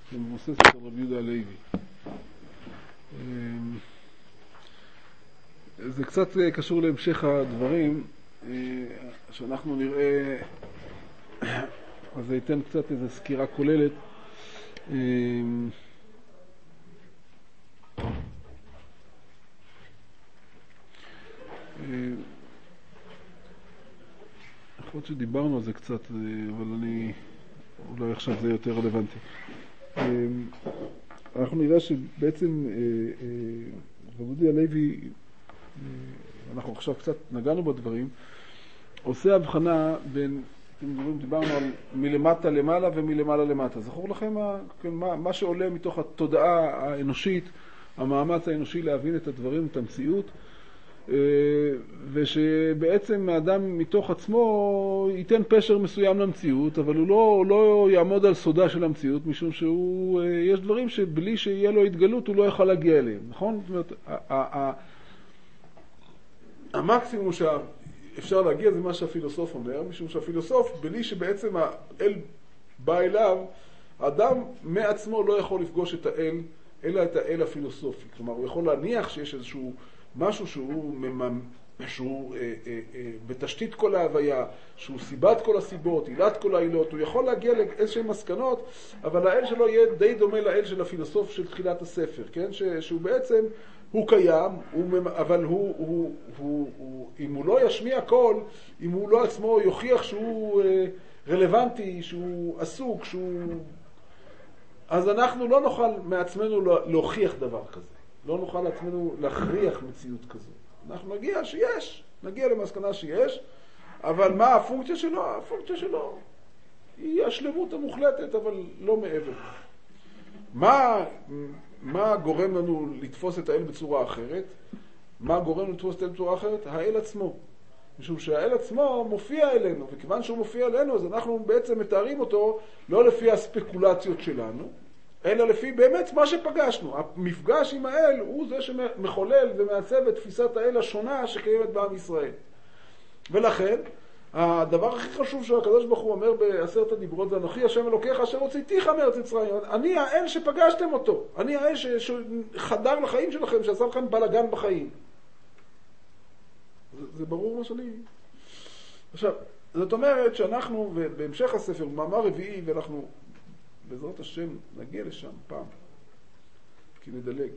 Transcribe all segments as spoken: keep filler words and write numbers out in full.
שמבוססת על רבי יהודה הלוי. זה קצת קשור להמשך הדברים, שאנחנו נראה, אז זה ייתן קצת איזו סקירה כוללת. יכול להיות שדיברנו על זה קצת, אבל אני, אולי עכשיו זה יותר רלוונטי. אנחנו נראה שבעצם רבי יהודה הלוי, אנחנו עכשיו קצת נגענו בדברים, עושה הבחנה בין, אתם זוכרים, דיברנו על מלמטה למעלה ומלמעלה למטה. זכור לכם מה, מה, מה שעולה מתוך התודעה האנושית, המאמץ האנושי להבין את הדברים, את המציאות, ושבעצם האדם מתוך עצמו ייתן פשר מסוים למציאות, אבל הוא לא, לא יעמוד על סודה של המציאות, משום שהוא, יש דברים שבלי שיהיה לו התגלות הוא לא יכול להגיע אליהם, נכון? זאת אומרת, המקסימום שאפשר להגיע זה מה שהפילוסוף אומר, משום שהפילוסוף, בלי שבעצם האל בא אליו, האדם מעצמו לא יכול לפגוש את האל, אלא את האל הפילוסופי. כלומר, הוא יכול להניח שיש איזשהו משהו שהוא, מממ... שהוא אה, אה, אה, בתשתית כל ההוויה, שהוא סיבת כל הסיבות, עילת כל העילות, הוא יכול להגיע לאיזשהם מסקנות, אבל האל שלו יהיה די דומה לאל של הפילוסוף של תחילת הספר, כן? ש... שהוא בעצם, הוא קיים, הוא, אבל הוא, הוא, הוא, הוא, אם הוא לא ישמיע קול, אם הוא לא עצמו יוכיח שהוא אה, רלוונטי, שהוא עסוק, שהוא... אז אנחנו לא נוכל מעצמנו להוכיח דבר כזה. לא נוכל לעצמנו להכריח מציאות כזו. אנחנו נגיע שיש, נגיע למסקנה שיש, אבל מה הפונקציה שלו? הפונקציה שלו היא השלמות המוחלטת, אבל לא מעבר. מה, מה גורם לנו לתפוס את האל בצורה אחרת? מה גורם לנו לתפוס את האל בצורה אחרת? האל עצמו. משום שהאל עצמו מופיע אלינו, וכיוון שהוא מופיע אלינו, אז אנחנו בעצם מתארים אותו לא לפי הספקולציות שלנו, אלא לפי באמת מה שפגשנו. המפגש עם האל הוא זה שמחולל ומעצב את תפיסת האל השונה שקיימת בעם ישראל. ולכן, הדבר הכי חשוב שהקדוש ברוך הוא אומר בעשרת הדיברות, זה אנוכי השם אלוקיך אשר הוצאתיך מארץ מצרים. אני האל שפגשתם אותו. אני האל שחדר לחיים שלכם, שעשה לכם בלגן בחיים. זה, זה ברור מה שאני... עכשיו, זאת אומרת שאנחנו, בהמשך הספר, מאמר רביעי, ואנחנו בעזרת השם נגיע לשם פעם, כי נדלג.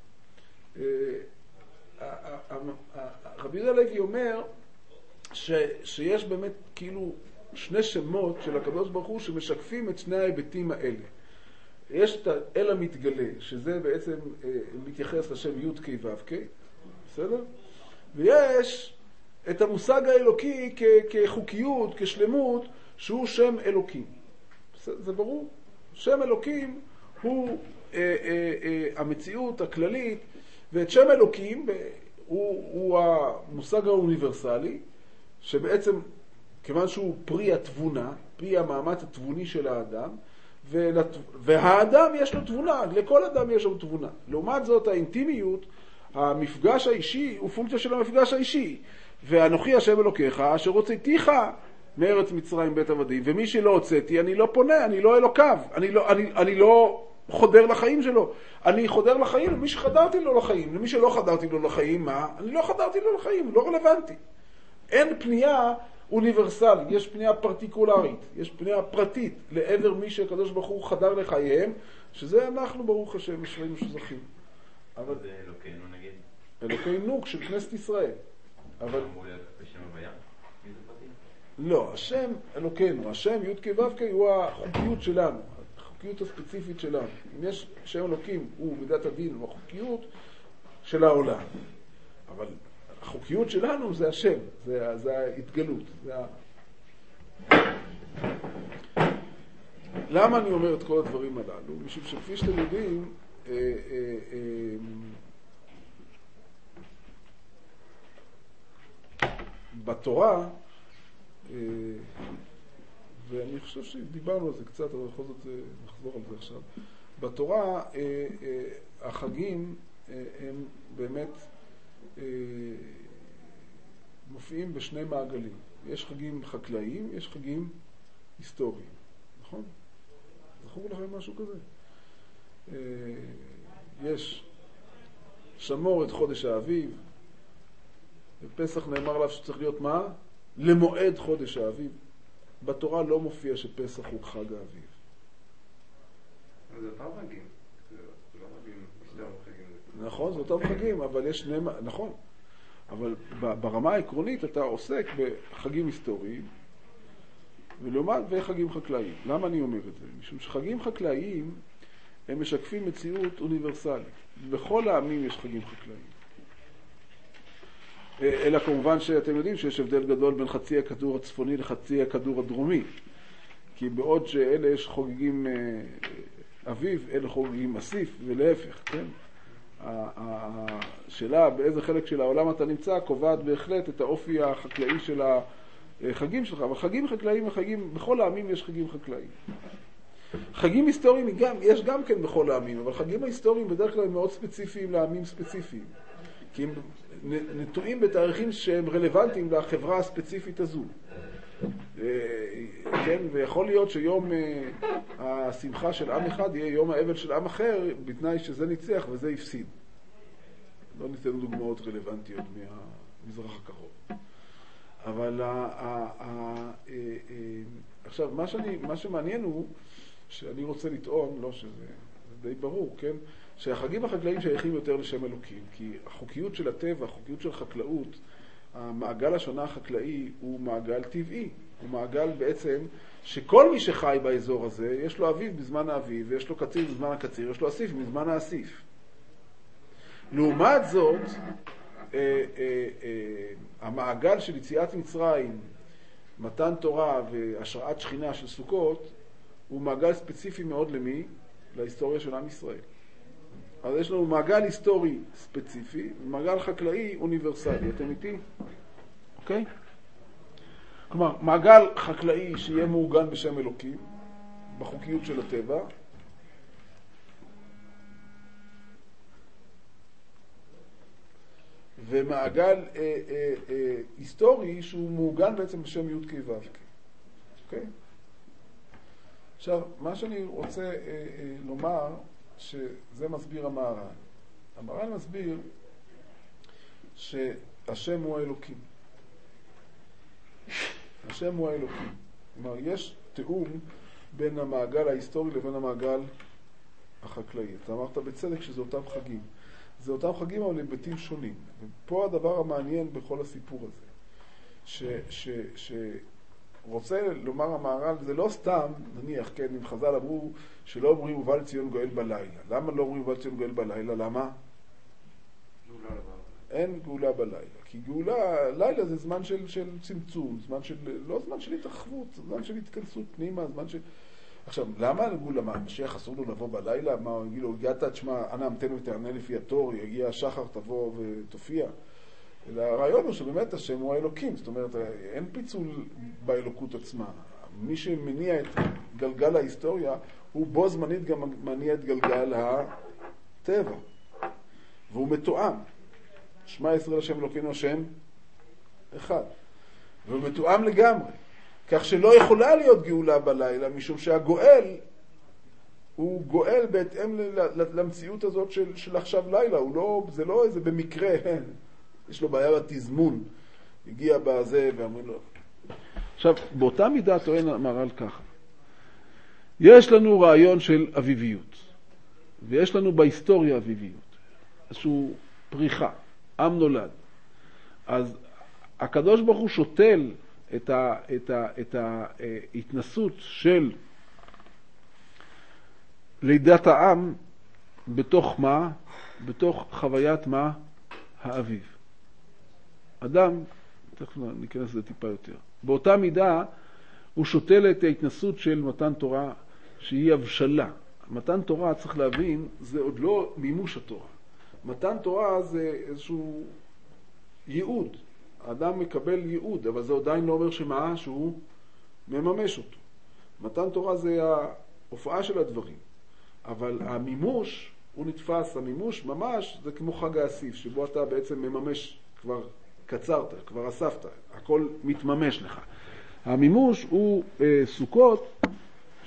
רבי יהודה הלוי אומר ש, שיש באמת כאילו שני שמות של הקדוש ברוך הוא שמשקפים את שני ההיבטים האלה. יש את האל המתגלה, שזה בעצם מתייחס לשם י' ק' ו' ק', בסדר? ויש את המושג האלוקי כ, כחוקיות, כשלמות, שהוא שם אלוקים. זה ברור? שם אלוקים הוא אה, אה, אה, המציאות הכללית, ואת שם אלוקים הוא, הוא המושג האוניברסלי, שבעצם, כיוון שהוא פרי התבונה, פרי המאמץ התבוני של האדם, ולת... והאדם יש לו תבונה, לכל אדם יש לו תבונה. לעומת זאת, האינטימיות, המפגש האישי, הוא פונקציה של המפגש האישי. ואנוכי השם אלוקיך, אשר הוצאתיך מארץ מצרים בית עבדים, ומי שלא הוצאתי, אני לא פונה, אני לא אלוקיו, אני לא, אני, אני לא חודר לחיים שלו. אני חודר לחיים למי שחדרתי לו לחיים. למי שלא חדרתי לו לחיים, מה? אני לא חדרתי לו לחיים, לא רלוונטי. אין פנייה אוניברסלית, יש פנייה פרטיקולרית, יש פנייה פרטית לעבר מי שהקדוש ברוך הוא חדר לחייהם, שזה אנחנו ברוך השם אשרינו שזכים. אבל זה אלוקינו נגיד? אלוקינו של כנסת ישראל. אבל אמור להיות בשם הוויה? מי זה פרטי? לא, השם אלוקינו, השם י' כ' ו' כ' הוא החוקיות שלנו, החוקיות הספציפית שלנו. אם יש שם אלוקים הוא מידת הדין, הוא החוקיות של העולם. אבל החוקיות שלנו זה השם, זה, זה ההתגלות. זה ה... למה אני אומר את כל הדברים הללו? משום שכפי שאתם יודעים, אה, אה, אה, בתורה, אה, ואני חושב שדיברנו על זה קצת, אבל בכל זאת נחזור על זה עכשיו. בתורה, אה, אה, החגים אה, הם באמת אה, מופיעים בשני מעגלים. יש חגים חקלאיים, יש חגים היסטוריים. נכון? זכור לכם משהו כזה? יש שמור את חודש האביב, בפסח נאמר עליו שצריך להיות מה? למועד חודש האביב. בתורה לא מופיע שפסח הוא חג האביב. זה אותם חגים. זה לא חגים, מסתם חגים. נכון, זה אותם חגים, אבל יש שני... נכון. אבל ברמה העקרונית אתה עוסק בחגים היסטוריים, ולעומת וחגים חקלאיים. למה אני אומר את זה? משום שחגים חקלאיים הם משקפים מציאות אוניברסלית. בכל העמים יש חגים חקלאיים. אלא כמובן שאתם יודעים שיש הבדל גדול בין חצי הכדור הצפוני לחצי הכדור הדרומי. כי בעוד שאלה יש חוגגים אביב, אלה חוגגים אסיף, ולהפך, כן? השאלה באיזה חלק של העולם אתה נמצא קובעת בהחלט את האופי החקלאי של החגים שלך. אבל חגים חקלאיים החגים, בכל העמים יש חגים חקלאיים. חגים היסטוריים גם, יש גם כן בכל העמים, אבל חגים ההיסטוריים בדרך כלל הם מאוד ספציפיים לעמים ספציפיים. כי הם נטועים בתאריכים שהם רלוונטיים לחברה הספציפית הזו. כן, ויכול להיות שיום השמחה של עם אחד יהיה יום האבל של עם אחר, בתנאי שזה ניצח וזה הפסיד. לא ניתן דוגמאות רלוונטיות מהמזרח הקרוב. אבל עכשיו, מה שאני, מה שמעניין הוא שאני רוצה לטעון, לא שזה די ברור, כן? שהחגים החקלאיים שייכים יותר לשם אלוקים, כי החוקיות של הטבע, החוקיות של חקלאות, המעגל השנה החקלאי הוא מעגל טבעי, הוא מעגל בעצם שכל מי שחי באזור הזה, יש לו אביב בזמן האביב, ויש לו קציר בזמן הקציר, יש לו אסיף בזמן האסיף. לעומת זאת, אה, אה, אה, המעגל של יציאת מצרים, מתן תורה והשראת שכינה של סוכות, הוא מעגל ספציפי מאוד למי? להיסטוריה של עם ישראל. אז יש לנו מעגל היסטורי ספציפי, ומעגל חקלאי אוניברסלי. אתם איתי? אוקיי? כלומר, מעגל חקלאי שיהיה מעוגן בשם אלוקים, בחוקיות של הטבע, ומעגל אה, אה, אה, היסטורי שהוא מעוגן בעצם בשם י' כ' ו' כ'. אוקיי? עכשיו, מה שאני רוצה אה, אה, לומר, שזה מסביר המהר"ל. המהר"ל מסביר שהשם הוא האלוקים. השם הוא האלוקים. כלומר, יש תיאום בין המעגל ההיסטורי לבין המעגל החקלאי. אתה אמרת בצדק שזה אותם חגים. זה אותם חגים אבל היבטים שונים. ופה הדבר המעניין בכל הסיפור הזה. ש... ש... ש... רוצה לומר המהר"ל, זה לא סתם, נניח, כן, אם חז"ל אמרו שלא אומרים ובא לציון גואל בלילה. למה לא אומרים ובא לציון גואל בלילה? למה? אין גאולה בלילה. כי גאולה, לילה זה זמן של, של צמצום, זמן של, לא זמן של התרחבות, זמן של התכנסות פנימה, זמן של... עכשיו, למה גאולה? מה, המשיח אסור לו לבוא בלילה? מה, הוא יגיד לו, הגעת, תשמע, אנא המתנו ותענה לפי התור, יגיע השחר, תבוא ותופיע. אלא הרעיון הוא שבאמת השם הוא האלוקים, זאת אומרת, אין פיצול באלוקות עצמה. מי שמניע את גלגל ההיסטוריה, הוא בו זמנית גם מניע את גלגל הטבע. והוא מתואם. שמע ישראל השם אלוקינו השם אחד. והוא מתואם לגמרי. כך שלא יכולה להיות גאולה בלילה, משום שהגואל הוא גואל בהתאם למציאות הזאת של, של עכשיו לילה. הוא לא, זה לא איזה במקרה, יש לו בעיה בתזמון. הגיע בזה ואמרים לו. עכשיו, באותה מידה טוען המהר"ל ככה. יש לנו רעיון של אביביות. ויש לנו בהיסטוריה אביביות. איזשהו פריחה. עם נולד. אז הקדוש ברוך הוא שותל את ה, את ה, את ההתנסות של לידת העם בתוך מה? בתוך חוויית מה? האביב. אדם, תכף ניכנס לזה טיפה יותר. באותה מידה הוא שותל את ההתנסות של מתן תורה שהיא הבשלה. מתן תורה, צריך להבין, זה עוד לא מימוש התורה. מתן תורה זה איזשהו ייעוד. האדם מקבל ייעוד, אבל זה עדיין לא אומר שמה? שהוא מממש אותו. מתן תורה זה ההופעה של הדברים. אבל המימוש הוא נתפס, המימוש ממש זה כמו חג האסיף, שבו אתה בעצם מממש, כבר קצרת, כבר אספת, הכל מתממש לך. המימוש הוא אה, סוכות,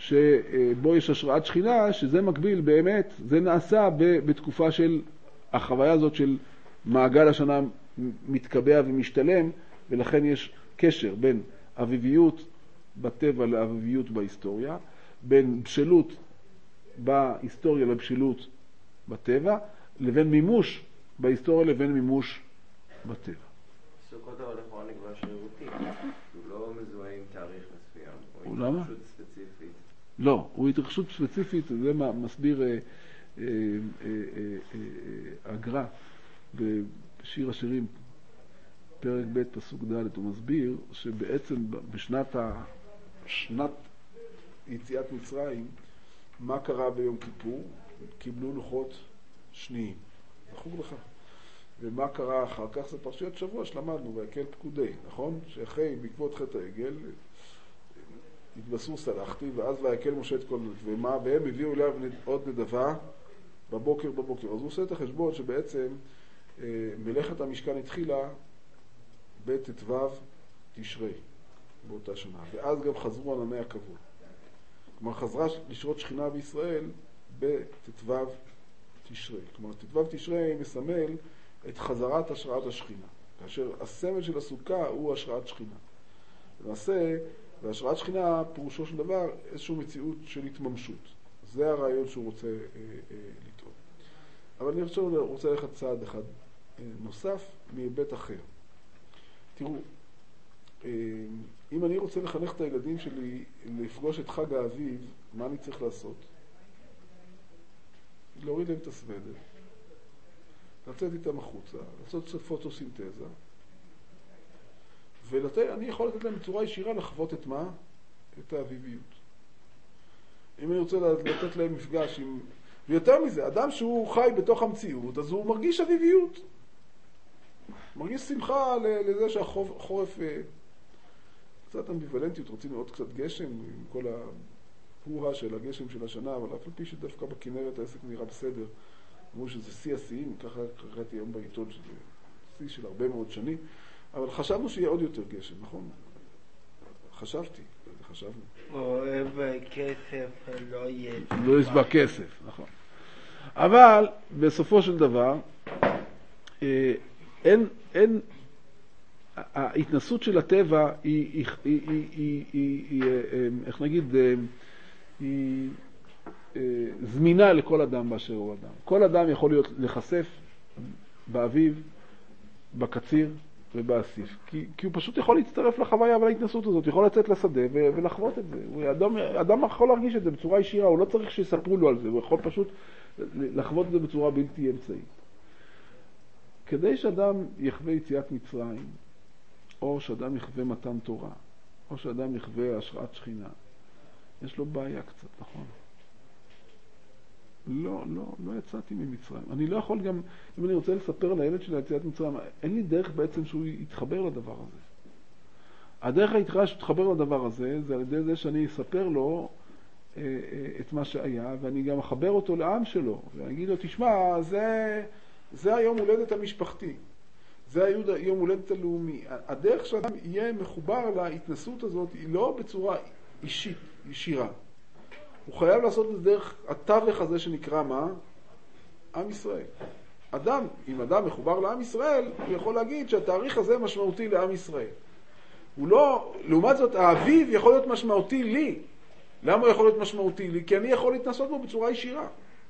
שבו יש השראת שכינה, שזה מקביל באמת, זה נעשה בתקופה של החוויה הזאת של מעגל השנה מתקבע ומשתלם, ולכן יש קשר בין אביביות בטבע לאביביות בהיסטוריה, בין בשלות בהיסטוריה לבשלות בטבע, לבין מימוש בהיסטוריה לבין מימוש בטבע. סוכות אבל לכאורה נקבע שרירותי, הוא לא מזוהה עם תאריך מסוים, הוא למה? התרחשות ספציפית. לא, הוא התרחשות ספציפית, זה מה מסביר אה, אה, אה, אה, אה, הגר"א בשיר השירים, פרק ב' פסוק ד', הוא מסביר שבעצם בשנת ה... שנת יציאת מצרים, מה קרה ביום כיפור? קיבלו לוחות שניים. זכור לך. ומה קרה אחר כך? זה פרשיות שבוע שלמדנו, ויקל פקודי, נכון? שאחרי, בעקבות חטא העגל, התבשרו סלחתי, ואז ויקל משה את כל... ומה? והם הביאו אליו עוד נדבה בבוקר בבוקר. אז הוא עושה את החשבון שבעצם אה, מלאכת המשכן התחילה בט"ו תשרי באותה שנה. ואז גם חזרו ענני הכבוד. כלומר, חזרה לשרות שכינה בישראל בט"ו תשרי. כלומר, ט"ו תשרי מסמל את חזרת השראת השכינה. כאשר הסמל של הסוכה הוא השראת שכינה. למעשה, והשראת שכינה פירושו של דבר איזושהי מציאות של התממשות. זה הרעיון שהוא רוצה אה, אה, לטעון. אבל אני חושב שהוא רוצה ללכת צעד אחד אה, נוסף מהיבט אחר. תראו, אה, אם אני רוצה לחנך את הילדים שלי לפגוש את חג האביב, מה אני צריך לעשות? להוריד להם את הסוודר, לצאת איתם החוצה, לעשות קצת פוטוסינתזה, ואני יכול לתת להם בצורה ישירה לחוות את מה? את האביביות. אם אני רוצה לתת להם מפגש עם... ויותר מזה, אדם שהוא חי בתוך המציאות, אז הוא מרגיש אביביות. מרגיש שמחה לזה שהחורף... קצת אמביוולנטיות, רוצים עוד קצת גשם, עם כל ההואה של הגשם של השנה, אבל אף על פי שדווקא בכנרת העסק נראה בסדר. אמרו שזה שיא השיאים, ככה קראתי היום בעיתון, שזה שיא של הרבה מאוד שנים, אבל חשבנו שיהיה עוד יותר גשם, נכון? חשבתי, חשבנו. אוהב כסף, לא יהיה... לא ישבע כסף, נכון. אבל בסופו של דבר, אין, אין, ההתנסות של הטבע היא, היא, היא, היא, היא, היא, היא, איך נגיד, היא זמינה לכל אדם באשר הוא אדם. כל אדם יכול להיות לחשף באביב, בקציר ובאסיף. כי, כי הוא פשוט יכול להצטרף לחוויה ולהתנסות הזאת, הוא יכול לצאת לשדה ו- ולחוות את זה. הוא, אדם, אדם יכול להרגיש את זה בצורה ישירה, הוא לא צריך שיספרו לו על זה, הוא יכול פשוט לחוות את זה בצורה בלתי אמצעית. כדי שאדם יחווה יציאת מצרים, או שאדם יחווה מתן תורה, או שאדם יחווה השראת שכינה, יש לו בעיה קצת, נכון? לא, לא, לא יצאתי ממצרים. אני לא יכול גם, אם אני רוצה לספר לילד שלי יציאת מצרים, אין לי דרך בעצם שהוא יתחבר לדבר הזה. הדרך היתרה שתתחבר לדבר הזה, זה על ידי זה שאני אספר לו אה, אה, את מה שהיה, ואני גם אחבר אותו לעם שלו, ואני אגיד לו, תשמע, זה, זה היום הולדת המשפחתי. זה היום הולדת הלאומי. הדרך שאדם יהיה מחובר להתנסות הזאת היא לא בצורה אישית, ישירה. הוא חייב לעשות את זה דרך התווך הזה שנקרא מה? עם ישראל. אדם, אם אדם מחובר לעם ישראל, הוא יכול להגיד שהתאריך הזה משמעותי לעם ישראל. הוא לא, לעומת זאת, האביב יכול להיות משמעותי לי. למה הוא יכול להיות משמעותי לי? כי אני יכול להתנסות בו בצורה ישירה.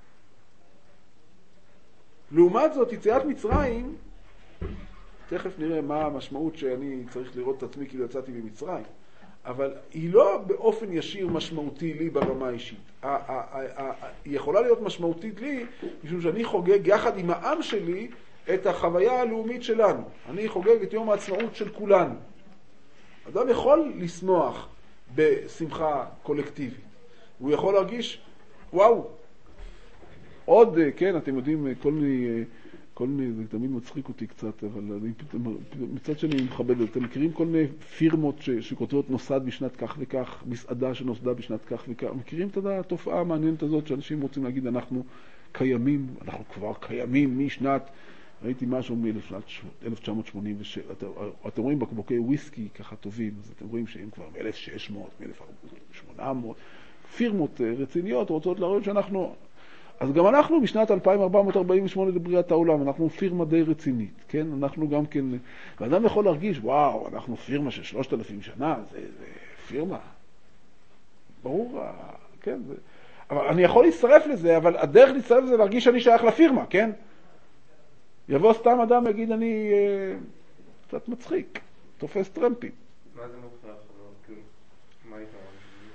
לעומת זאת, יציאת מצרים, תכף נראה מה המשמעות שאני צריך לראות את עצמי כאילו יצאתי ממצרים. אבל היא לא באופן ישיר משמעותי לי ברמה האישית. היא יכולה להיות משמעותית לי, משום שאני חוגג יחד עם העם שלי את החוויה הלאומית שלנו. אני חוגג את יום העצמאות של כולנו. אדם יכול לשמוח בשמחה קולקטיבית. הוא יכול להרגיש, וואו, עוד, כן, אתם יודעים, כל מיני... כל מיני, זה תמיד מצחיק אותי קצת, אבל אני, מצד שני מכבד, אתם מכירים כל מיני פירמות ש, שכותבות נוסד בשנת כך וכך, מסעדה שנוסדה בשנת כך וכך, מכירים את התופעה המעניינת הזאת שאנשים רוצים להגיד, אנחנו קיימים, אנחנו כבר קיימים משנת, ראיתי משהו מ-אלף תשע מאות שמונים ושבע, את, אתם רואים בקבוקי וויסקי ככה טובים, אז אתם רואים שהם כבר מ-אלף ושש מאות, מ-אלף שמונה מאות, פירמות רציניות רוצות להראות שאנחנו, אז גם אנחנו בשנת אלפיים ארבע מאות ארבעים ושמונה לבריאת העולם, אנחנו פירמה די רצינית, כן? אנחנו גם כן, ואדם יכול להרגיש, וואו, אנחנו פירמה של שלושת אלפים שנה, זה, זה פירמה. ברור, כן? זה, אבל אני יכול להצטרף לזה, אבל הדרך להצטרף לזה להרגיש שאני שייך לפירמה, כן? יבוא סתם אדם ויגיד, אני אה, קצת מצחיק, תופס טרמפים. מה זה מוכרח? כאילו, מה היתרון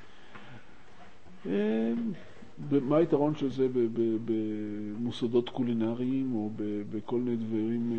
של זה? מה היתרון של זה במוסדות קולינריים או בכל מיני דברים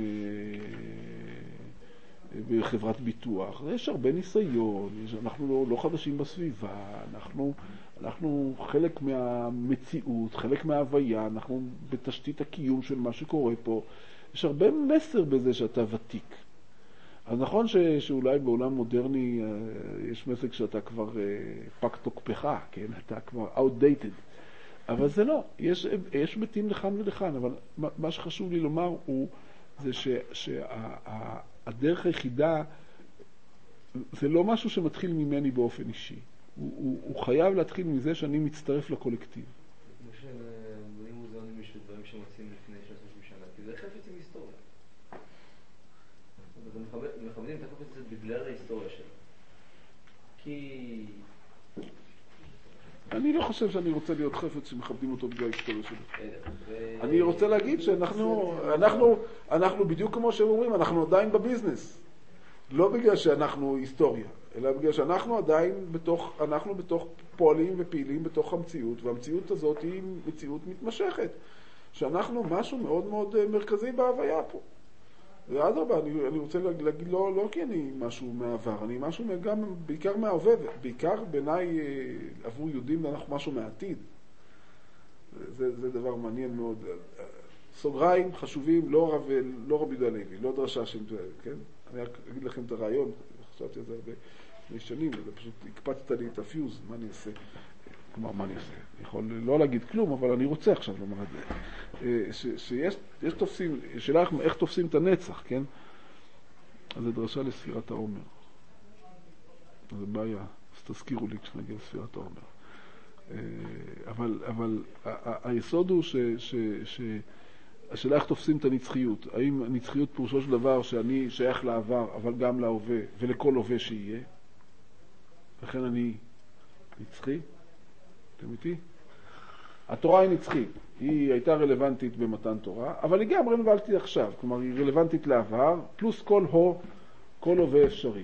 בחברת ביטוח? יש הרבה ניסיון, אנחנו לא, לא חדשים בסביבה, אנחנו, אנחנו חלק מהמציאות, חלק מההוויה, אנחנו בתשתית הקיום של מה שקורה פה. יש הרבה מסר בזה שאתה ותיק. אז נכון ש, שאולי בעולם מודרני יש מסר שאתה כבר פק תוקפך, כן? אתה כבר outdated. אבל זה לא. יש, יש בתים לכאן ולכאן, אבל מה שחשוב לי לומר הוא זה ש, שהדרך היחידה זה לא משהו שמתחיל ממני באופן אישי. הוא, הוא, הוא חייב להתחיל מזה שאני מצטרף לקולקטיב. כמו שבונים מוזיאונים יש דברים שמוצאים לפני שלושים שנה, כי זה חפץ עם היסטוריה. מכבדים את החפץ הזה בגלל ההיסטוריה שלו. כי... אני לא חושב שאני רוצה להיות חפץ שמכבדים אותו בגלל ההיסטוריה שלו. אני רוצה להגיד שאנחנו, אנחנו, אנחנו בדיוק כמו שהם אומרים, אנחנו עדיין בביזנס. לא בגלל שאנחנו היסטוריה, אלא בגלל שאנחנו עדיין בתוך, אנחנו בתוך פועלים ופעילים בתוך המציאות, והמציאות הזאת היא מציאות מתמשכת. שאנחנו משהו מאוד מאוד מרכזי בהוויה פה. ואדרבה, אני, אני רוצה להגיד, לא, לא כי אני משהו מהעבר, אני משהו גם, בעיקר מההווה, בעיקר בעיניי עבור יהודים אנחנו משהו מהעתיד. זה, זה דבר מעניין מאוד. סוגריים חשובים, לא רב, לא רבי יהודה הלוי, לא דרשה שם, כן? אני אגיד לכם את הרעיון, חשבתי על זה הרבה לפני שנים, וזה פשוט הקפצת לי את הפיוז, מה אני אעשה? כלומר, מה אני אעשה? אני יכול לא להגיד כלום, אבל אני רוצה עכשיו לומר את זה. ש, שיש יש תופסים, שאלה איך תופסים את הנצח, כן? אז זה דרשה לספירת העומר. זה בעיה, אז תזכירו לי כשנגיע לספירת העומר. אבל, אבל היסוד הוא ש, ש, ש, השאלה איך תופסים את הנצחיות. האם הנצחיות פירושו של דבר שאני שייך לעבר, אבל גם להווה, ולכל הווה שיהיה? לכן אני נצחי? אתם איתי? התורה היא נצחית. היא הייתה רלוונטית במתן תורה, אבל היא גם רלוונטית עכשיו. כלומר, היא רלוונטית לעבר, פלוס כל הו, כל הווה אפשרי.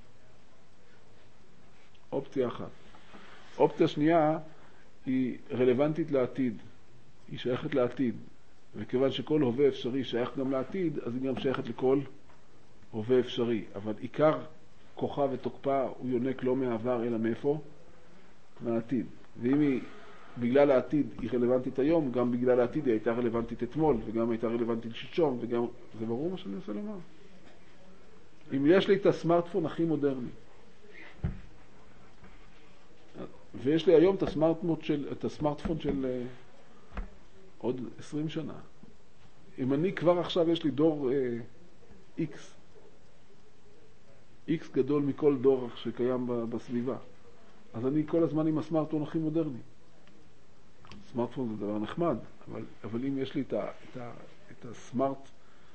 אופציה אחת. אופציה שנייה היא רלוונטית לעתיד. היא שייכת לעתיד. וכיוון שכל הווה אפשרי שייך גם לעתיד, אז היא גם שייכת לכל הווה אפשרי. אבל עיקר כוחה ותוקפה הוא יונק לא מהעבר, אלא מאיפה? מהעתיד. ואם היא, בגלל העתיד היא רלוונטית היום, גם בגלל העתיד היא הייתה רלוונטית אתמול, וגם הייתה רלוונטית שלשום, וגם... זה ברור מה שאני רוצה לומר? אם יש לי את הסמארטפון הכי מודרני, ויש לי היום את הסמארטפון של, את הסמארטפון של uh, עוד עשרים שנה. אם אני כבר עכשיו יש לי דור uh, X, X גדול מכל דור שקיים בסביבה, אז אני כל הזמן עם הסמארטפון הכי מודרני. סמארטפון זה דבר נחמד, אבל, אבל אם יש לי את, ה, את, ה, את הסמארט,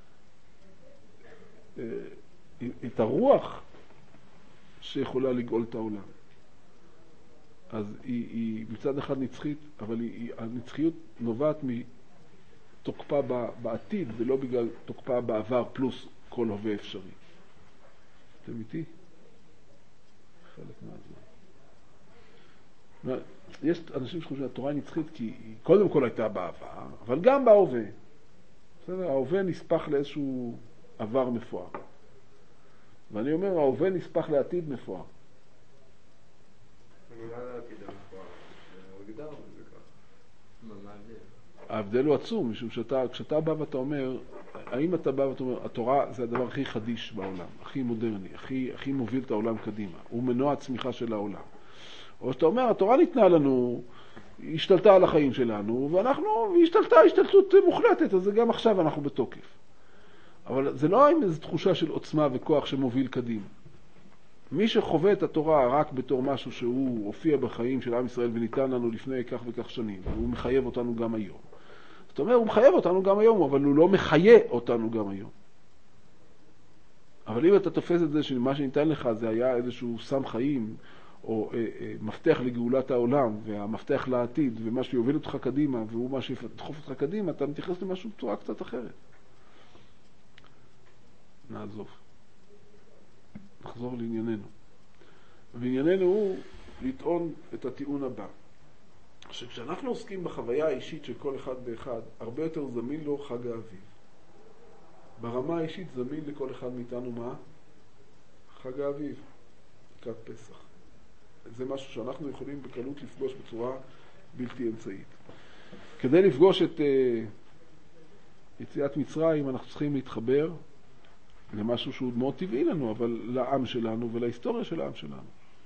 uh, את הרוח שיכולה לגאול את העולם, אז היא, היא מצד אחד נצחית, אבל היא, היא, הנצחיות נובעת מתוקפה בעתיד, ולא בגלל תוקפה בעבר פלוס כל הווה אפשרי. אתם איתי? חלק מהזמן. יש אנשים שחושבים שהתורה היא נצחית כי היא קודם כל הייתה בעבר, אבל גם בהווה. בסדר? ההווה נספח לאיזשהו עבר מפואר. ואני אומר, ההווה נספח לעתיד מפואר. ההבדל הוא עצום, משום שאתה, כשאתה בא ואתה אומר, האם אתה בא ואתה אומר, התורה זה הדבר הכי חדיש בעולם, הכי מודרני, הכי, הכי מוביל את העולם קדימה, הוא מנוע הצמיחה של העולם. או שאתה אומר, התורה ניתנה לנו, היא השתלטה על החיים שלנו, ואנחנו, היא השתלטה, השתלטות מוחלטת, אז גם עכשיו אנחנו בתוקף. אבל זה לא עם איזו תחושה של עוצמה וכוח שמוביל קדימה. מי שחווה את התורה רק בתור משהו שהוא הופיע בחיים של עם ישראל וניתן לנו לפני כך וכך שנים, והוא מחייב אותנו גם היום. זאת אומרת, הוא מחייב אותנו גם היום, אבל הוא לא מחיה אותנו גם היום. אבל אם אתה תופס את זה שמה שניתן לך זה היה איזשהו סם חיים, או אה, אה, מפתח לגאולת העולם, והמפתח לעתיד, ומה שיוביל אותך קדימה, והוא מה שידחוף אותך קדימה, אתה מתייחס למשהו בצורה קצת אחרת. נעזוב. נחזור לענייננו. וענייננו הוא לטעון את הטיעון הבא. שכשאנחנו עוסקים בחוויה האישית של כל אחד ואחד, הרבה יותר זמין לו חג האביב. ברמה האישית זמין לכל אחד מאיתנו מה? חג האביב, לקראת פסח. זה משהו שאנחנו יכולים בקלות לפגוש בצורה בלתי אמצעית. כדי לפגוש את uh, יציאת מצרים, אנחנו צריכים להתחבר למשהו שהוא מאוד טבעי לנו, אבל לעם שלנו ולהיסטוריה של העם שלנו.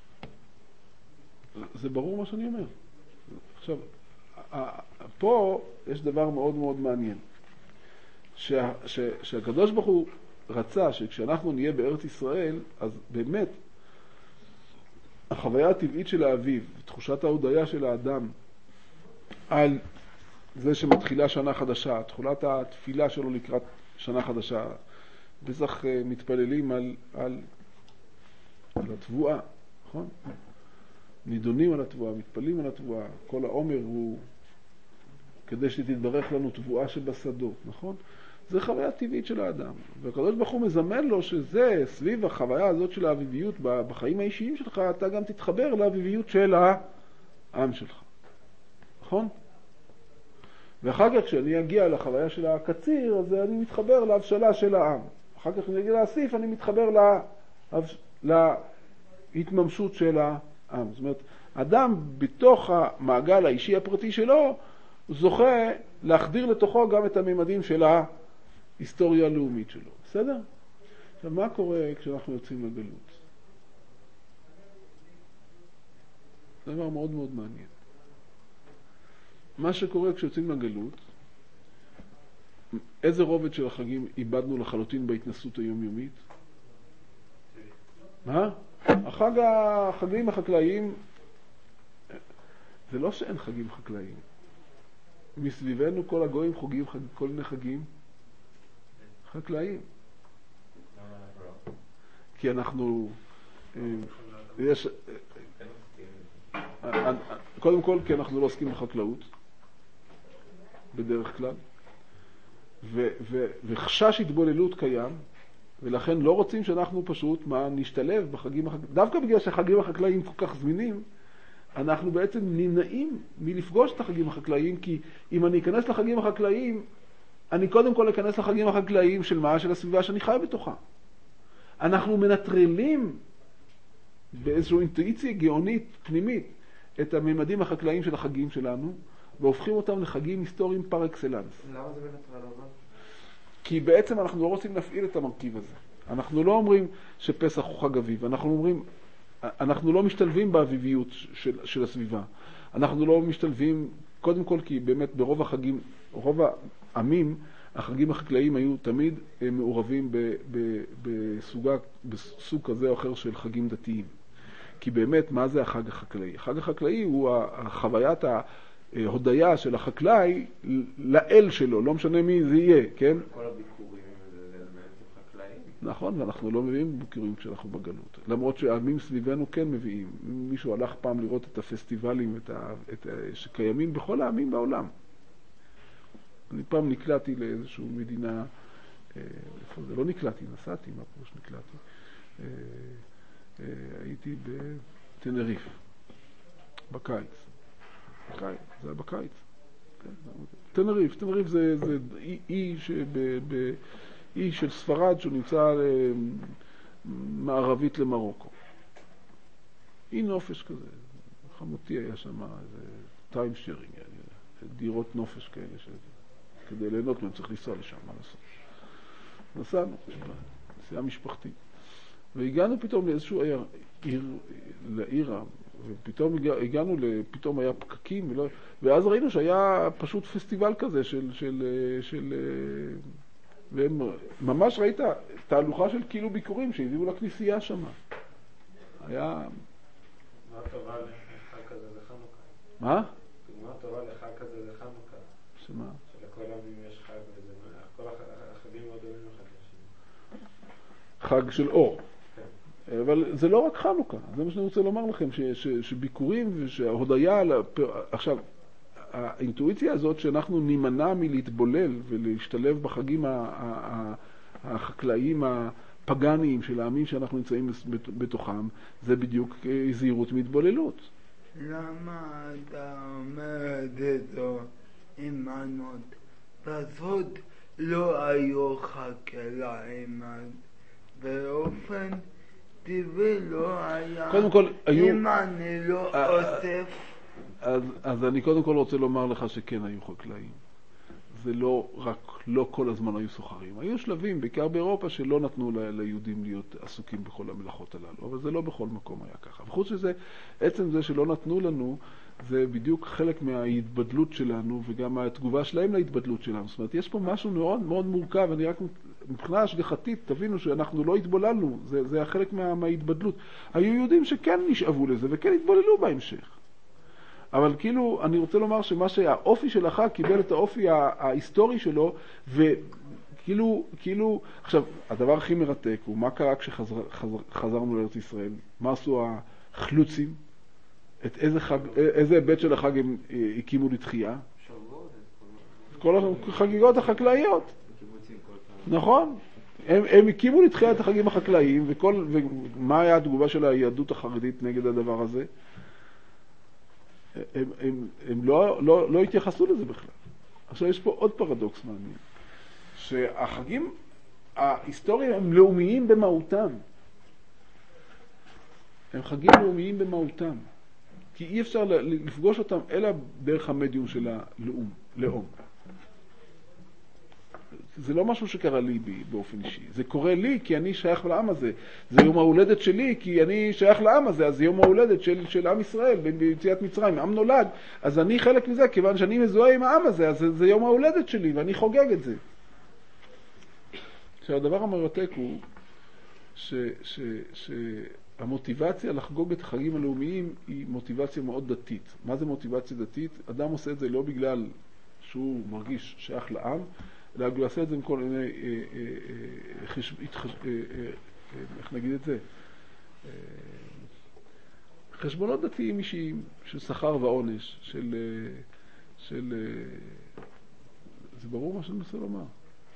זה ברור מה שאני אומר. עכשיו, פה יש דבר מאוד מאוד מעניין. שה, ש, שהקדוש ברוך הוא רצה שכשאנחנו נהיה בארץ ישראל, אז באמת החוויה הטבעית של האביב, תחושת ההודיה של האדם על זה שמתחילה שנה חדשה, תחולת התפילה שלו לקראת שנה חדשה, בטח מתפללים על, על, על התבואה, נכון? נידונים על התבואה, מתפללים על התבואה, כל העומר הוא כדי שתתברך לנו תבואה שבשדות, נכון? זה חוויה טבעית של האדם. והקדוש ברוך הוא מזמן לו שזה, סביב החוויה הזאת של האביביות בחיים האישיים שלך, אתה גם תתחבר לאביביות של העם שלך. נכון? ואחר כך כשאני אגיע לחוויה של הקציר, אז אני מתחבר להבשלה של העם. אחר כך כשאני אגיע להסיף, אני מתחבר לה... להתממשות של העם. זאת אומרת, אדם בתוך המעגל האישי הפרטי שלו, זוכה להחדיר לתוכו גם את הממדים של ההיסטוריה הלאומית שלו. בסדר? עכשיו, מה קורה כשאנחנו יוצאים לגלות? זה דבר מאוד מאוד מעניין. מה שקורה כשיוצאים לגלות, איזה רובד של החגים איבדנו לחלוטין בהתנסות היומיומית? מה? החג, החגים החקלאיים, זה לא שאין חגים חקלאיים. מסביבנו כל הגויים חוגים חג, כל מיני חגים חקלאיים. כי אנחנו, יש, קודם כל כי אנחנו לא עוסקים בחקלאות, בדרך כלל, ו, ו, וחשש התבוללות קיים, ולכן לא רוצים שאנחנו פשוט מה, נשתלב בחגים החקלאיים. דווקא בגלל שהחגים החקלאיים כל כך זמינים, אנחנו בעצם נמנעים מלפגוש את החגים החקלאיים, כי אם אני אכנס לחגים החקלאיים, אני קודם כל אכנס לחגים החקלאיים של מה? של הסביבה שאני חי בתוכה. אנחנו מנטרלים באיזושהי אינטואיציה גאונית, פנימית, את הממדים החקלאיים של החגים שלנו, והופכים אותם לחגים היסטוריים פר אקסלנס. למה זה מנטרל אבל? כי בעצם אנחנו לא רוצים להפעיל את המרכיב הזה. אנחנו לא אומרים שפסח הוא חג אביב, אנחנו אומרים, אנחנו לא משתלבים באביביות של, של הסביבה. אנחנו לא משתלבים, קודם כל כי באמת ברוב החגים, רוב העמים, החגים החקלאיים היו תמיד מעורבים ב, ב, בסוגה, בסוג כזה או אחר של חגים דתיים. כי באמת, מה זה החג החקלאי? החג החקלאי הוא החוויית ההודיה של החקלאי לאל שלו, לא משנה מי זה יהיה, כן? כל הביקורים זה חקלאים. נכון, ואנחנו לא מביאים ביקורים כשאנחנו בגלות. למרות שהעמים סביבנו כן מביאים. מישהו הלך פעם לראות את הפסטיבלים את ה, את ה, שקיימים בכל העמים בעולם. אני פעם נקלעתי לאיזושהי מדינה, איפה זה? לא נקלעתי, נסעתי, מה פירוש נקלעתי? הייתי בטנריף, בקיץ. בקיץ, זה היה בקיץ. טנריף, טנריף זה, זה אי, אי, שב, ב, אי של ספרד שהוא נמצא מערבית למרוקו. אי נופש כזה. חמותי היה שם איזה טיים שיירינג, דירות נופש כאלה, ש... כדי ליהנות מהם צריך לנסוע לשם, מה לעשות. נסענו, נסיעה משפחתית. והגענו פתאום לאיזשהו עיר, עיר, לעיר, ופתאום הגענו, פתאום היה פקקים, ולא, ואז ראינו שהיה פשוט פסטיבל כזה של, של, של, והם, ממש ראית תהלוכה של כאילו ביקורים שהביאו לכנסייה שם. היה... דוגמה טובה לחג כזה זה חנוכה. מה? דוגמה טובה לחג כזה זה חנוכה. שמה? שלכל העמים יש חג וזה... כל החגים מאוד דומים אחד לשני. חג של אור. כן. אבל זה לא רק חנוכה, זה מה שאני רוצה לומר לכם, ש, ש, שביקורים ושההודיה, עכשיו, האינטואיציה הזאת שאנחנו נימנע מלהתבולל ולהשתלב בחגים החקלאיים הפגניים של העמים שאנחנו נמצאים בתוכם, זה בדיוק זהירות מהתבוללות. למה אתה אומר את זה עם ענות? פשוט לא היו חקלאים באופן טבעי לא היה. קודם כל, היו... אם אני לא אוסף... אז, אז אני קודם כל רוצה לומר לך שכן היו חקלאים. זה לא רק, לא כל הזמן היו סוחרים. היו שלבים, בעיקר באירופה, שלא נתנו ל, ליהודים להיות עסוקים בכל המלאכות הללו, אבל זה לא בכל מקום היה ככה. וחוץ מזה, עצם זה שלא נתנו לנו, זה בדיוק חלק מההתבדלות שלנו, וגם התגובה שלהם להתבדלות שלנו. זאת אומרת, יש פה משהו מאוד מאוד מורכב, אני רק מבחינה השגחתית, תבינו שאנחנו לא התבוללנו, זה, זה החלק מה, מההתבדלות. היו יהודים שכן נשאבו לזה, וכן התבוללו בהמשך. אבל כאילו, אני רוצה לומר שמה שהאופי של החג קיבל את האופי ההיסטורי שלו, וכאילו, כאילו, עכשיו, הדבר הכי מרתק הוא מה קרה כשחזרנו לארץ ישראל? מה עשו החלוצים? את איזה חג, איזה היבט של החג הם הקימו לתחייה? כל החגיגות החקלאיות. נכון. הם, הם הקימו לתחייה את החגים החקלאיים, וכל, ומה היה התגובה של היהדות החרדית נגד הדבר הזה? הם, הם, הם לא, לא, לא התייחסו לזה בכלל. עכשיו יש פה עוד פרדוקס מעניין, שהחגים ההיסטוריים הם לאומיים במהותם. הם חגים לאומיים במהותם. כי אי אפשר לפגוש אותם אלא דרך המדיום של הלאום, לאום. זה לא משהו שקרה לי באופן אישי. זה קורה לי כי אני שייך לעם הזה. זה יום ההולדת שלי כי אני שייך לעם הזה. אז זה יום ההולדת של, של עם ישראל ביציאת מצרים. עם נולד. אז אני חלק מזה, כיוון שאני מזוהה עם העם הזה, אז זה, זה יום ההולדת שלי ואני חוגג את זה. עכשיו, הדבר המרתק הוא ש, ש, ש, המוטיבציה לחגוג את החגים הלאומיים היא מוטיבציה מאוד דתית. מה זה מוטיבציה דתית? אדם עושה את זה לא בגלל שהוא מרגיש שייך לעם, אלא הוא עושה את זה עם כל מיני, איך נגיד את זה? חשבונות דתיים אישיים, של שכר ועונש, של, של, זה ברור מה שאני מנסה לומר.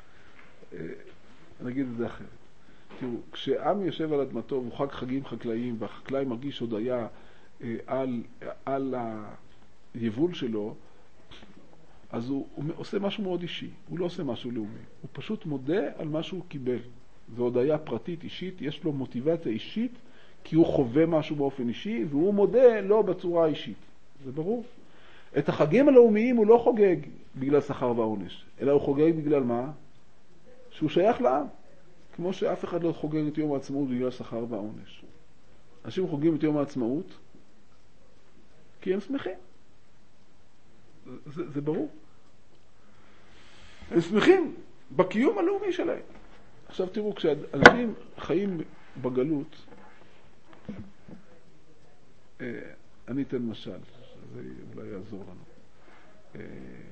אני אגיד את זה אחרת. תראו, כשעם יושב על אדמתו והוא חג חגים חקלאיים, והחקלאי מרגיש הודיה על, על היבול שלו, אז הוא, הוא עושה משהו מאוד אישי, הוא לא עושה משהו לאומי, הוא פשוט מודה על מה שהוא קיבל. זו הודיה פרטית אישית, יש לו מוטיבציה אישית, כי הוא חווה משהו באופן אישי, והוא מודה לא בצורה האישית. זה ברור. את החגים הלאומיים הוא לא חוגג בגלל שכר ועונש, אלא הוא חוגג בגלל מה? שהוא שייך לעם. כמו שאף אחד לא חוגג את יום העצמאות בגלל שכר ועונש. אנשים חוגגים את יום העצמאות כי הם שמחים. זה, זה ברור. הם שמחים בקיום הלאומי שלהם. עכשיו תראו, כשאנשים חיים בגלות, אני אתן משל, זה אולי יעזור לנו.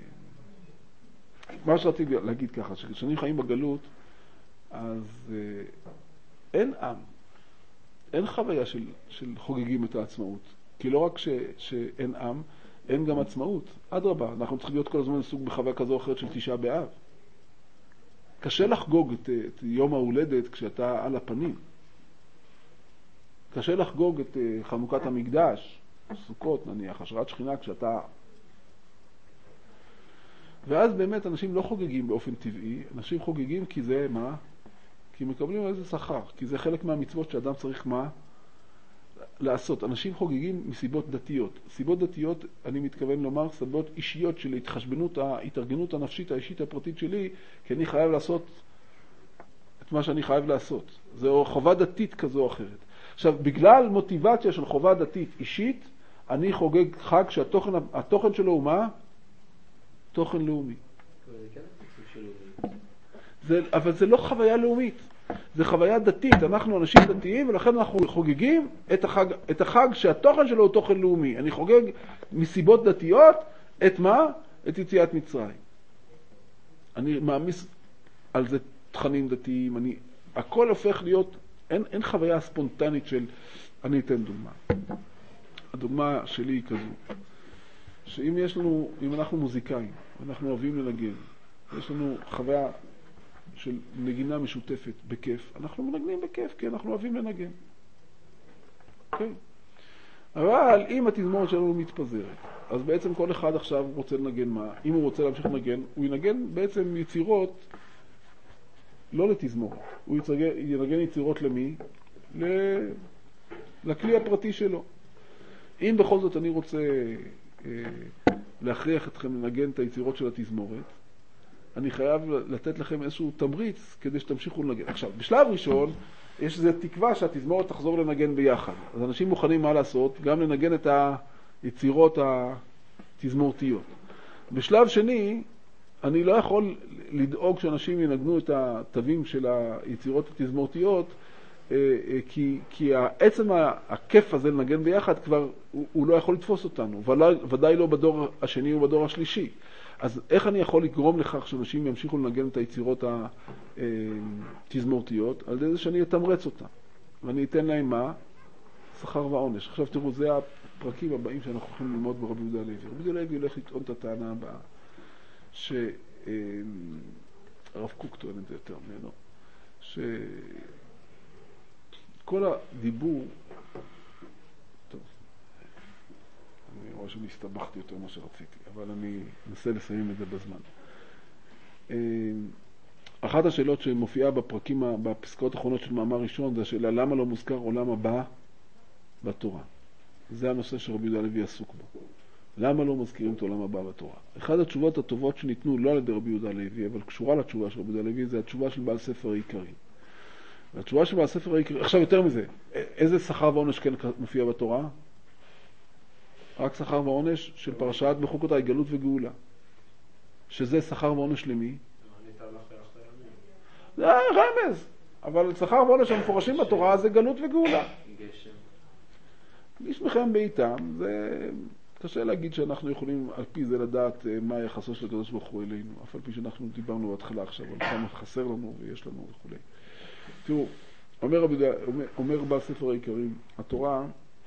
מה שרציתי להגיד ככה, כשאנשים חיים בגלות, אז אין עם, אין חוויה של, של חוגגים את העצמאות. כי לא רק ש, שאין עם, אין גם עצמאות. אדרבה, אנחנו צריכים להיות כל הזמן סוג בחוויה כזו או אחרת של תשעה באב. קשה לחגוג את, את יום ההולדת כשאתה על הפנים. קשה לחגוג את חנוכת המקדש, סוכות נניח, השראת שכינה, כשאתה... ואז באמת אנשים לא חוגגים באופן טבעי, אנשים חוגגים כי זה מה? כי מקבלים איזה שכר, כי זה חלק מהמצוות שאדם צריך מה? לעשות. אנשים חוגגים מסיבות דתיות. סיבות דתיות, אני מתכוון לומר, סיבות אישיות של התחשבנות, ההתארגנות הנפשית האישית הפרטית שלי, כי אני חייב לעשות את מה שאני חייב לעשות. זו חובה דתית כזו או אחרת. עכשיו, בגלל מוטיבציה של חובה דתית אישית, אני חוגג חג שהתוכן התוכן שלו הוא מה? תוכן לאומי. זה, אבל זה לא חוויה לאומית. זה חוויה דתית, אנחנו אנשים דתיים, ולכן אנחנו חוגגים את החג, את החג שהתוכן שלו הוא תוכן לאומי. אני חוגג מסיבות דתיות, את מה? את יציאת מצרים. אני מאמיס על זה תכנים דתיים, אני, הכל הופך להיות, אין, אין חוויה ספונטנית של, אני אתן דוגמה. הדוגמה שלי היא כזו, שאם יש לנו, אם אנחנו מוזיקאים, אנחנו אוהבים לנגן, יש לנו חוויה של נגינה משותפת בכיף, אנחנו מנגנים בכיף, כי אנחנו אוהבים לנגן. אוקיי? אבל אם התזמורת שלנו מתפזרת, אז בעצם כל אחד עכשיו רוצה לנגן מה? אם הוא רוצה להמשיך לנגן, הוא ינגן בעצם יצירות לא לתזמורת. הוא יצגן, ינגן יצירות למי? ל... לכלי הפרטי שלו. אם בכל זאת אני רוצה אה, להכריח אתכם לנגן את היצירות של התזמורת, אני חייב לתת לכם איזשהו תמריץ כדי שתמשיכו לנגן. עכשיו, בשלב ראשון, יש איזו תקווה שהתזמורת תחזור לנגן ביחד. אז אנשים מוכנים מה לעשות? גם לנגן את היצירות התזמורתיות. בשלב שני, אני לא יכול לדאוג שאנשים ינגנו את התווים של היצירות התזמורתיות, כי, כי העצם הכיף הזה לנגן ביחד כבר, הוא, הוא לא יכול לתפוס אותנו, ודאי, ודאי לא בדור השני ובדור השלישי. אז איך אני יכול לגרום לכך שאנשים ימשיכו לנגן את היצירות התזמורתיות? על ידי זה שאני אתמרץ אותם. ואני אתן להם מה? שכר ועונש. עכשיו תראו, זה הפרקים הבאים שאנחנו יכולים ללמוד ברבי יהודה הלוי. רבי יהודה הלוי הולך לטעון את הטענה הבאה, שהרב קוק טוען את זה יותר ממנו, שכל הדיבור, טוב, אני רואה שאני הסתבכתי יותר מה שרציתי, אבל אני אנסה לסיים את זה בזמן. אחת השאלות שמופיעה בפרקים, בפסקאות האחרונות של מאמר ראשון, זה השאלה למה לא מוזכר עולם הבא בתורה. זה הנושא שרבי יהודה הלוי עסוק בו. למה לא מזכירים את עולם הבא בתורה? אחת התשובות הטובות שניתנו לא על ידי רבי יהודה הלוי, אבל קשורה לתשובה של רבי יהודה הלוי, זה התשובה של בעל ספר העיקרי. והתשובה של בעל ספר העיקרי, עכשיו יותר מזה, איזה שכר ועונש כן מופיע בתורה? רק שכר ועונש של פרשת בחוקותיי, גלות וגאולה. שזה שכר ועונש למי? זה רמז, אבל שכר ועונש המפורשים בתורה זה גלות וגאולה. איש מכם בעיתם, זה קשה להגיד שאנחנו יכולים על פי זה לדעת מה היחסו של הקדוש ברוך הוא אלינו, אף על פי שאנחנו דיברנו בהתחלה עכשיו על כמה חסר לנו ויש לנו וכו'. תראו, אומר, אומר, אומר בספר העיקרים, התורה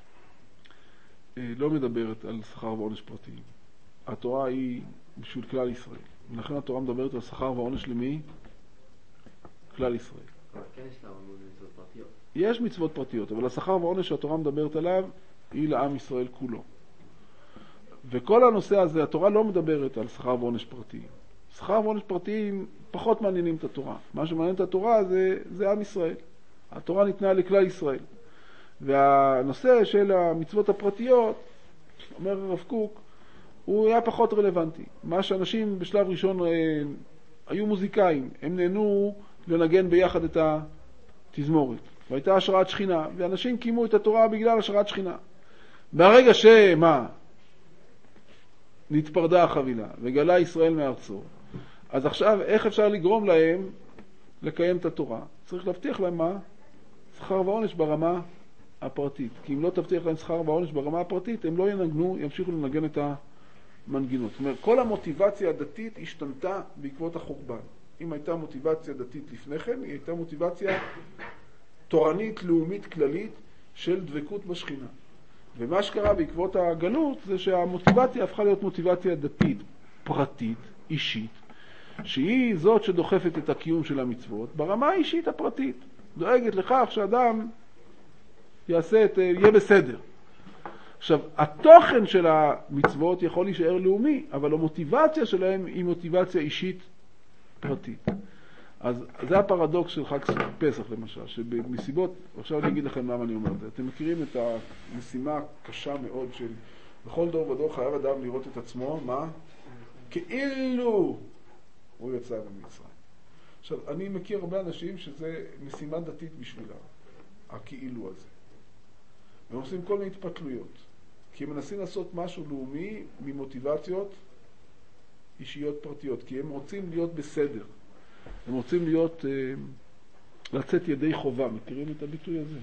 לא מדברת על שכר ועונש פרטיים. התורה היא בשביל כלל ישראל. ולכן התורה מדברת על שכר ועונש למי? כלל ישראל. כן יש לה מצוות פרטיות. יש מצוות פרטיות, אבל השכר ועונש שהתורה מדברת עליו היא לעם ישראל כולו. וכל הנושא הזה, התורה לא מדברת על שכר ועונש פרטיים. שכר ועונש פרטיים פחות מעניינים את התורה. מה שמעניין את התורה זה, זה עם ישראל. התורה ניתנה לכלל ישראל. והנושא של המצוות הפרטיות, אומר הרב קוק, הוא היה פחות רלוונטי. מה שאנשים בשלב ראשון אה, היו מוזיקאים, הם נהנו לנגן ביחד את התזמורת. והייתה השראת שכינה, ואנשים קיימו את התורה בגלל השראת שכינה. ברגע שמה? נתפרדה החבילה וגלה ישראל מארצו, אז עכשיו איך אפשר לגרום להם לקיים את התורה? צריך להבטיח להם מה? שכר ועונש ברמה הפרטית. כי אם לא תבטיח להם שכר ועונש ברמה הפרטית, הם לא ינגנו, ימשיכו לנגן את המנגינות. זאת אומרת, כל המוטיבציה הדתית השתנתה בעקבות החורבן. אם הייתה מוטיבציה דתית לפני כן, היא הייתה מוטיבציה תורנית, לאומית, כללית של דבקות בשכינה. ומה שקרה בעקבות הגלות זה שהמוטיבציה הפכה להיות מוטיבציה דתית, פרטית, אישית, שהיא זאת שדוחפת את הקיום של המצוות ברמה האישית הפרטית. דואגת לכך שאדם יעשה את, יהיה בסדר. עכשיו, התוכן של המצוות יכול להישאר לאומי, אבל המוטיבציה שלהם היא מוטיבציה אישית פרטית. אז זה הפרדוקס של חג פסח למשל, שבמסיבות, עכשיו אני אגיד לכם למה אני אומר את זה. אתם מכירים את המשימה הקשה מאוד של בכל דור ודור חייב אדם לראות את עצמו, מה? כאילו הוא יצא ממצרים. עכשיו, אני מכיר הרבה אנשים שזה משימה דתית בשבילם, הכאילו הזה. הם עושים כל מיני התפתלויות, כי הם מנסים לעשות משהו לאומי ממוטיבציות אישיות פרטיות, כי הם רוצים להיות בסדר. הם רוצים להיות, לצאת ידי חובה, מכירים את הביטוי הזה?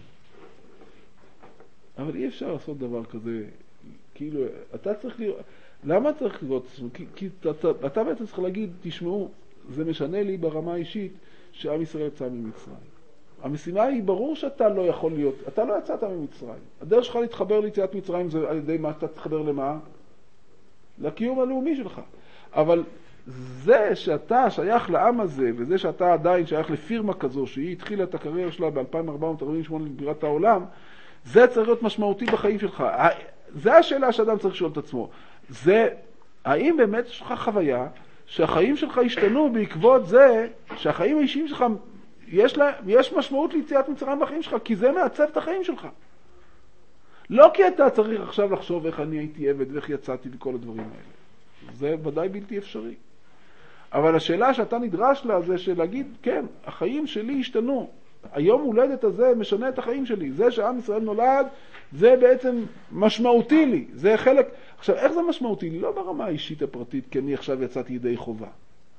אבל אי אפשר לעשות דבר כזה, כאילו, אתה צריך לראות, למה צריך לראות? כי, כי אתה, אתה בעצם צריך להגיד, תשמעו, זה משנה לי ברמה האישית שעם ישראל יצא ממצרים. המשימה היא, ברור שאתה לא יכול להיות, אתה לא יצאת ממצרים. הדרך שלך להתחבר ליציאת מצרים זה על ידי מה אתה תתחבר למה? לקיום הלאומי שלך. אבל זה שאתה שייך לעם הזה, וזה שאתה עדיין שייך לפירמה כזו, שהיא התחילה את הקריירה שלה ב-אלפיים ארבע מאות ארבעים ושמונה לבירת העולם, זה צריך להיות משמעותי בחיים שלך. זה השאלה שאדם צריך לשאול את עצמו. זה, האם באמת יש לך חוויה שהחיים שלך השתנו בעקבות זה שהחיים האישיים שלך, יש, לה, יש משמעות ליציאת מצרים בחיים שלך, כי זה מעצב את החיים שלך. לא כי אתה צריך עכשיו לחשוב איך אני הייתי עבד ואיך יצאתי וכל הדברים האלה. זה ודאי בלתי אפשרי. אבל השאלה שאתה נדרש לה זה שלהגיד, כן, החיים שלי השתנו. היום הולדת הזה משנה את החיים שלי. זה שעם ישראל נולד, זה בעצם משמעותי לי. זה חלק... עכשיו, איך זה משמעותי לי? לא ברמה האישית הפרטית, כי אני עכשיו יצאתי ידי חובה.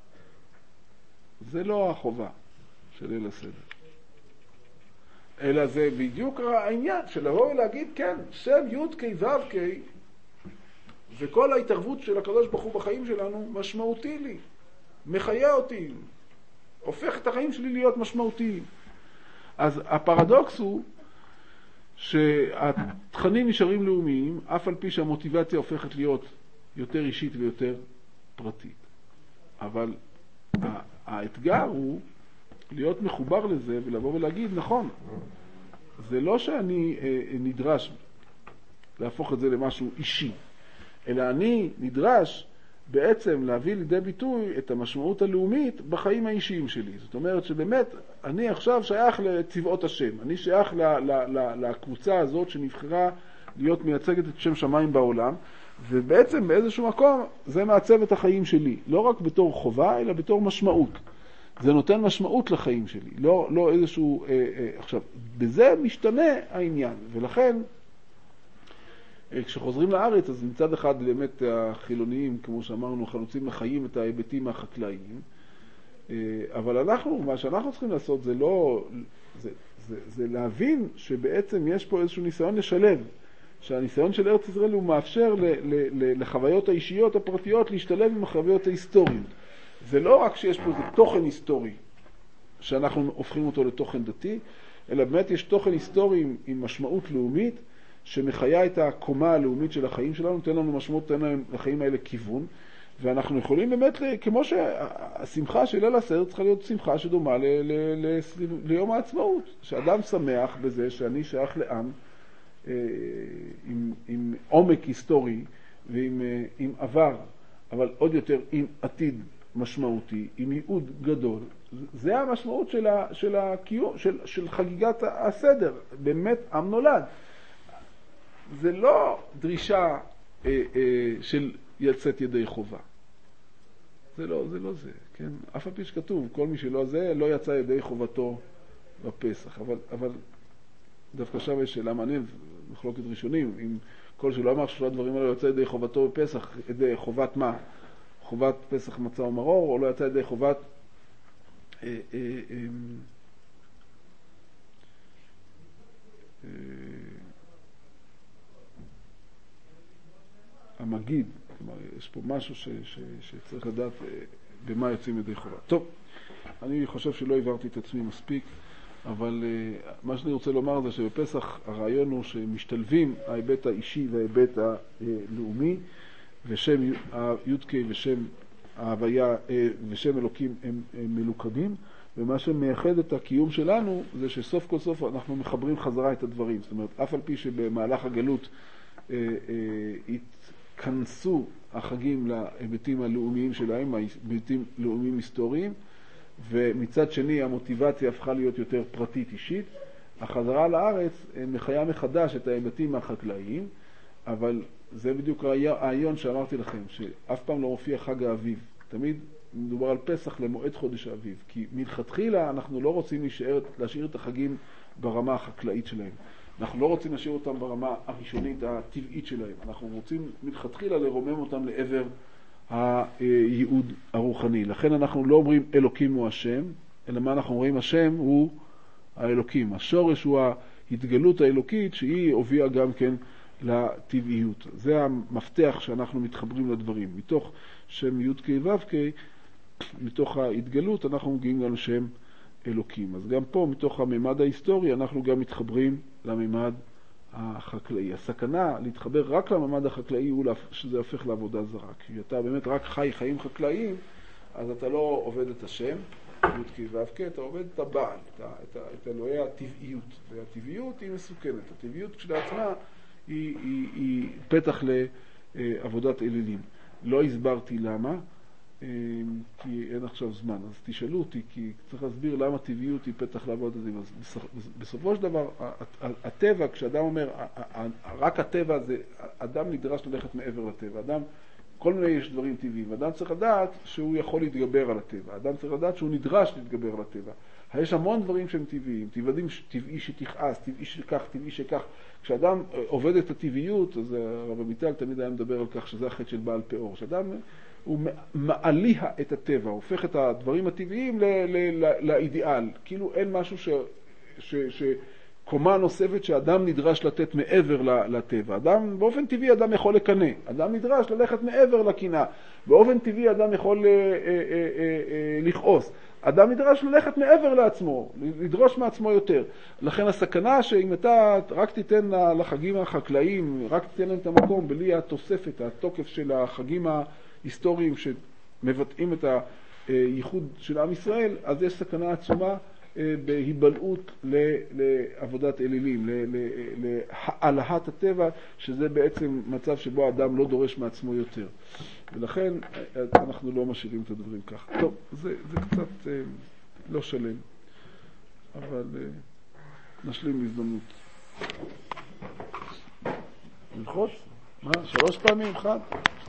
זה לא החובה של ליל הסדר. אלא זה בדיוק העניין של לבוא ולהגיד, כן, שם י' ק' ו' ק' וכל ההתערבות של הקדוש ברוך הוא בחיים שלנו משמעותי לי, מחיה אותי, הופך את החיים שלי להיות משמעותיים. אז הפרדוקס הוא שהתכנים נשארים לאומיים, אף על פי שהמוטיבציה הופכת להיות יותר אישית ויותר פרטית. אבל האתגר הוא להיות מחובר לזה ולבוא ולהגיד, נכון, זה לא שאני אה, נדרש להפוך את זה למשהו אישי, אלא אני נדרש בעצם להביא לידי ביטוי את המשמעות הלאומית בחיים האישיים שלי. זאת אומרת שבאמת אני עכשיו שייך לצבאות השם, אני שייך ל- ל- ל- לקבוצה הזאת שנבחרה להיות מייצגת את שם שמיים בעולם, ובעצם באיזשהו מקום זה מעצב את החיים שלי, לא רק בתור חובה אלא בתור משמעות. זה נותן משמעות לחיים שלי, לא, לא איזשהו... אה, אה, עכשיו, בזה משתנה העניין, ולכן, אה, כשחוזרים לארץ, אז מצד אחד באמת החילוניים, כמו שאמרנו, חלוצים לחיים את ההיבטים החקלאיים, אה, אבל אנחנו, מה שאנחנו צריכים לעשות זה לא... זה, זה, זה להבין שבעצם יש פה איזשהו ניסיון לשלב, שהניסיון של ארץ ישראל הוא מאפשר ל, ל, ל, לחוויות האישיות הפרטיות להשתלב עם החוויות ההיסטוריות. זה לא רק שיש פה איזה תוכן היסטורי שאנחנו הופכים אותו לתוכן דתי, אלא באמת יש תוכן היסטורי עם, עם משמעות לאומית שמחיה את הקומה הלאומית של החיים שלנו, נותן לנו משמעות, נותן לנו לחיים האלה כיוון, ואנחנו יכולים באמת, כמו שהשמחה של ליל הסדר צריכה להיות שמחה שדומה ל, ל, ל, ליום העצמאות, שאדם שמח בזה שאני שייך לעם אה, עם, עם עומק היסטורי ועם אה, עם עבר, אבל עוד יותר עם עתיד משמעותי, עם ייעוד גדול. זה המשמעות של, ה, של, הקיום, של, של חגיגת הסדר. באמת, עם נולד. זה לא דרישה אה, אה, של יצאת ידי חובה. זה לא זה. לא זה כן? אף על פי שכתוב, כל מי שלא זה, לא יצא ידי חובתו בפסח. אבל, אבל דווקא שם יש שאלה מעניינת, מחלוקת ראשונים, אם כל שלא אמר שלא הדברים האלה יצא ידי חובתו בפסח, ידי חובת מה? חובת פסח מצה ומרור, או לא יצא ידי חובת אה, אה, אה, אה, המגיד. כלומר, יש פה משהו ש, ש, שצריך לדעת אה, במה יוצאים ידי חובה. טוב, אני חושב שלא העברתי את עצמי מספיק, אבל אה, מה שאני רוצה לומר זה שבפסח הרעיון הוא שמשתלבים ההיבט האישי וההיבט הלאומי, ושם יודקי ושם ההוויה ושם אלוקים הם, הם מלוכדים, ומה שמייחד את הקיום שלנו זה שסוף כל סוף אנחנו מחברים חזרה את הדברים. זאת אומרת, אף על פי שבמהלך הגלות אה, אה, התכנסו החגים להיבטים הלאומיים שלהם, היבטים לאומיים היסטוריים, ומצד שני המוטיבציה הפכה להיות יותר פרטית אישית, החזרה לארץ מחיה מחדש את ההיבטים החקלאיים, אבל זה בדיוק העיון שאמרתי לכם, שאף פעם לא מופיע חג האביב. תמיד מדובר על פסח למועד חודש האביב, כי מלכתחילה אנחנו לא רוצים להשאר, להשאיר את החגים ברמה החקלאית שלהם. אנחנו לא רוצים להשאיר אותם ברמה הראשונית הטבעית שלהם. אנחנו רוצים מלכתחילה לרומם אותם לעבר הייעוד הרוחני. לכן אנחנו לא אומרים אלוקים הוא השם, אלא מה אנחנו רואים השם הוא האלוקים. השורש הוא ההתגלות האלוקית שהיא הובילה גם כן לטבעיות. זה המפתח שאנחנו מתחברים לדברים. מתוך שם י' כ' ו' כ', מתוך ההתגלות אנחנו מגיעים גם לשם אלוקים. אז גם פה, מתוך הממד ההיסטורי, אנחנו גם מתחברים לממד החקלאי. הסכנה להתחבר רק לממד החקלאי הוא שזה הופך לעבודה זרה. כי אתה באמת רק חי חיים חקלאיים, אז אתה לא עובד את השם, י' כ' ו' כ', אתה עובד את הבעל, את, את, את אלוהי הטבעיות. והטבעיות היא מסוכנת. הטבעיות כשלעצמה היא, היא, היא פתח לעבודת אלילים. לא הסברתי למה, כי אין עכשיו זמן, אז תשאלו אותי, כי צריך להסביר למה טבעיות היא פתח לעבוד את זה. בסופו של דבר, הטבע, כשאדם אומר, רק הטבע זה, אדם נדרש ללכת מעבר לטבע. אדם, כל מיני יש דברים טבעיים, אדם צריך לדעת שהוא יכול להתגבר על הטבע, אדם צריך לדעת שהוא נדרש להתגבר על הטבע. יש המון דברים שהם טבעיים, טבעיים, טבעי שתכעס, טבעי שכך, טבעי שכך. כשאדם עובד את הטבעיות, אז הרב עמיטל תמיד היה מדבר על כך שזה החטא של בעל פאור, שאדם הוא מעלייה את הטבע, הופך את הדברים הטבעיים ל- ל- ל- לאידיאל. כאילו אין משהו ש... ש... ש... קומה נוספת שאדם נדרש לתת מעבר לטבע. אדם, באופן טבעי אדם יכול לקנא. אדם נדרש ללכת מעבר לקנאה. באופן טבעי אדם יכול אה, אה, אה, אה, לכעוס. אדם נדרש ללכת מעבר לעצמו, לדרוש מעצמו יותר. לכן הסכנה שאם אתה רק תיתן לחגים החקלאיים, רק תיתן להם את המקום, בלי התוספת, התוקף של החגים ההיסטוריים שמבטאים את הייחוד של עם ישראל, אז יש סכנה עצומה בהיבלעות לעבודת אלילים, להעלאת הטבע, שזה בעצם מצב שבו האדם לא דורש מעצמו יותר. ולכן אנחנו לא משאירים את הדברים כך. טוב, זה, זה קצת אה, לא שלם, אבל אה, נשלים בהזדמנות. נלחוץ? מה? שלוש פעמים? אחד?